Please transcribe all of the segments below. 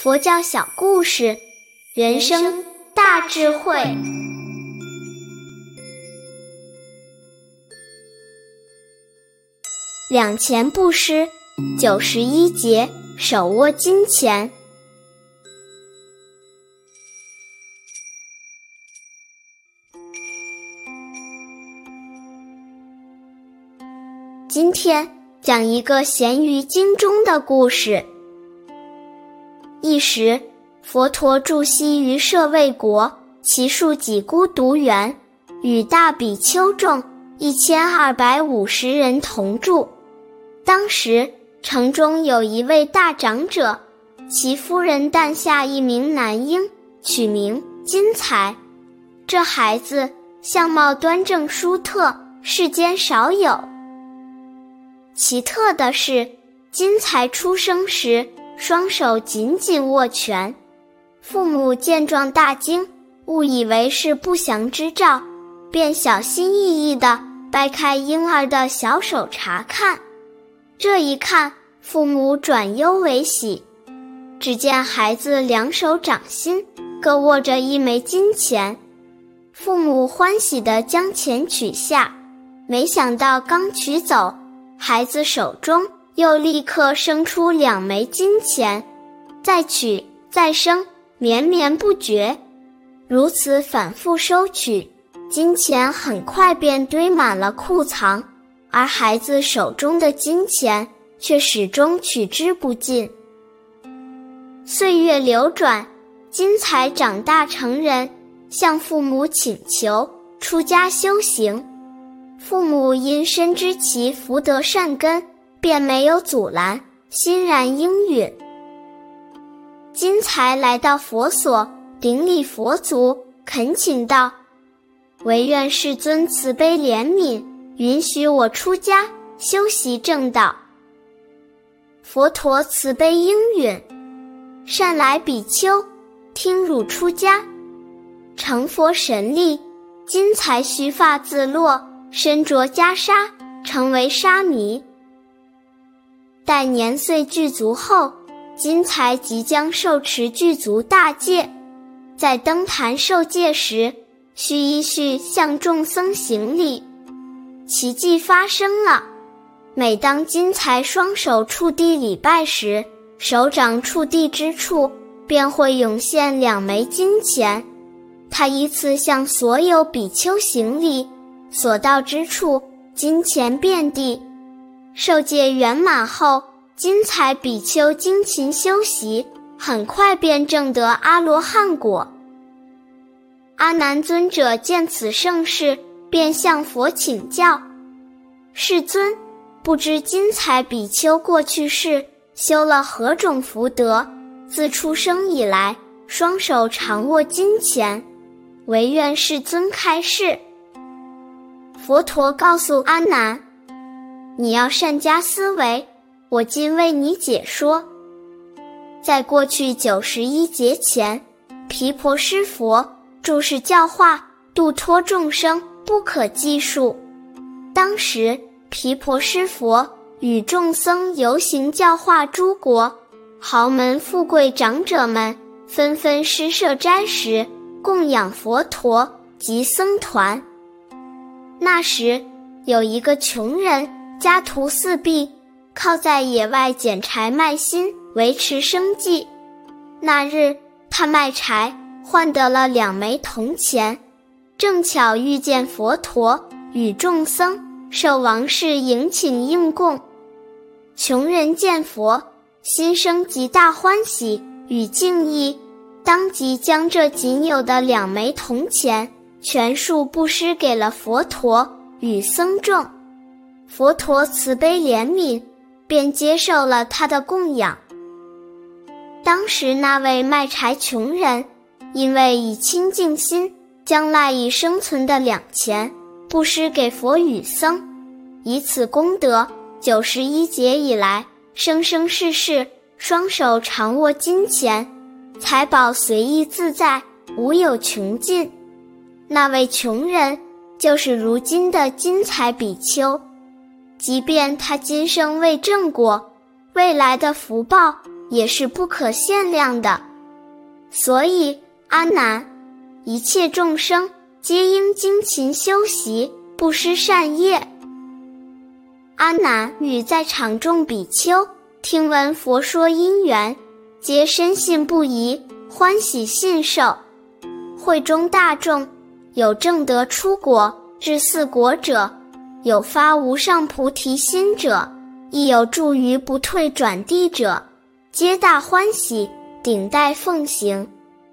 佛教小故事，人生大智慧。两钱布施，91节，手握金钱。今天讲一个咸鱼经中的故事。一时，佛陀住西于舍卫国，其数己孤独园，与大比丘众1250人同住。当时城中有一位大长者，其夫人诞下一名男婴，取名金财。这孩子相貌端正殊特，世间少有。奇特的是，金财出生时双手紧紧握拳，父母见状大惊，误以为是不祥之兆，便小心翼翼地掰开婴儿的小手查看。这一看，父母转忧为喜，只见孩子两手掌心各握着一枚金钱，父母欢喜地将钱取下，没想到刚取走，孩子手中又立刻生出2枚金钱，再取再生，绵绵不绝。如此反复收取，金钱很快便堆满了库藏，而孩子手中的金钱却始终取之不尽。岁月流转，金财长大成人，向父母请求出家修行。父母因深知其福德善根，便没有阻拦，欣然应允。金财来到佛所，顶礼佛足，恳请道：唯愿世尊慈悲怜悯，允许我出家修习正道。佛陀慈悲应允，善来比丘，听汝出家。成佛神力，金财须发自落，身着袈裟，成为沙弥。待年岁具足后，金财即将受持具足大戒，在登坛受戒时，须依序向众僧行礼。奇迹发生了，每当金财双手触地礼拜时，手掌触地之处便会涌现2枚金钱。他依次向所有比丘行礼，所到之处金钱遍地。受戒圆满后，金财比丘精勤修习，很快便证得阿罗汉果。阿难尊者见此盛事，便向佛请教：世尊，不知金财比丘过去世修了何种福德，自出生以来双手常握金钱，唯愿世尊开示。佛陀告诉阿难：你要善加思维，我今为你解说。在过去91劫前，毗婆尸佛住世教化，度脱众生不可计数。当时毗婆尸佛与众僧游行教化诸国，豪门富贵长者们纷纷施设斋食，供养佛陀及僧团。那时有一个穷人，家徒四壁，靠在野外捡柴卖薪维持生计。那日他卖柴换得了2枚铜钱，正巧遇见佛陀与众僧受王室迎请应供。穷人见佛，心生极大欢喜与敬意，当即将这仅有的2枚铜钱全数布施给了佛陀与僧众。佛陀慈悲怜悯，便接受了他的供养。当时那位卖柴穷人，因为以清净心将赖以生存的2钱布施给佛与僧，以此功德91劫以来，生生世世双手常握金钱，财宝随意自在，无有穷尽。那位穷人就是如今的金财比丘，即便他今生未证果，未来的福报也是不可限量的。所以阿难，一切众生皆应精勤修习，不失善业。阿难与在场众比丘听闻佛说因缘，皆深信不疑，欢喜信受。会中大众，有证得出国至四国者，有发无上菩提心者，亦有住于不退转地者，皆大欢喜，顶戴奉行。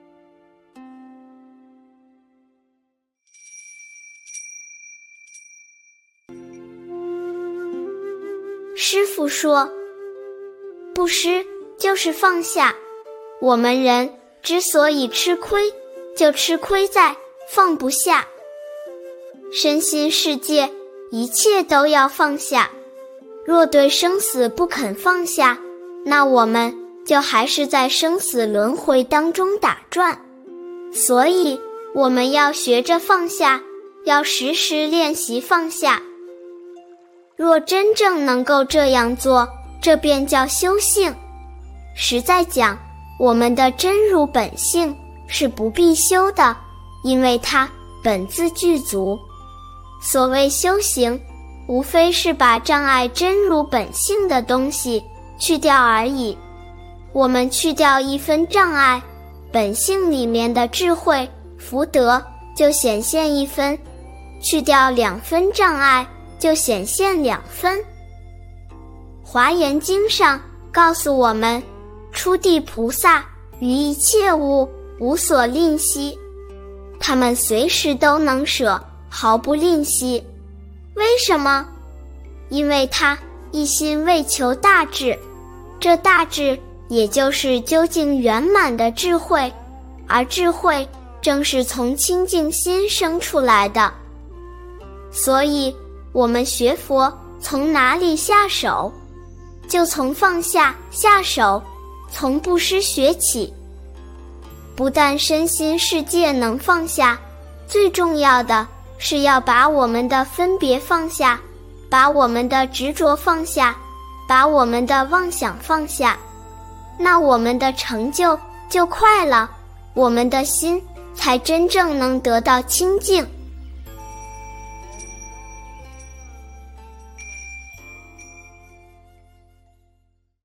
师父说，布施就是放下。我们人之所以吃亏，就吃亏在放不下。身心世界，一切都要放下。若对生死不肯放下，那我们就还是在生死轮回当中打转。所以我们要学着放下，要时时练习放下。若真正能够这样做，这便叫修性。实在讲，我们的真如本性是不必修的，因为它本自具足。所谓修行，无非是把障碍真如本性的东西去掉而已。我们去掉一分障碍，本性里面的智慧福德就显现一分，去掉2分障碍，就显现2分。华严经上告诉我们，初地菩萨于一切物无所吝惜，他们随时都能舍，毫不吝惜。为什么？因为他一心为求大智，这大智也就是究竟圆满的智慧，而智慧正是从清净心生出来的。所以我们学佛从哪里下手？就从放下下手，从布施学起。不但身心世界能放下，最重要的是要把我们的分别放下，把我们的执着放下，把我们的妄想放下。那我们的成就就快了，我们的心才真正能得到清净。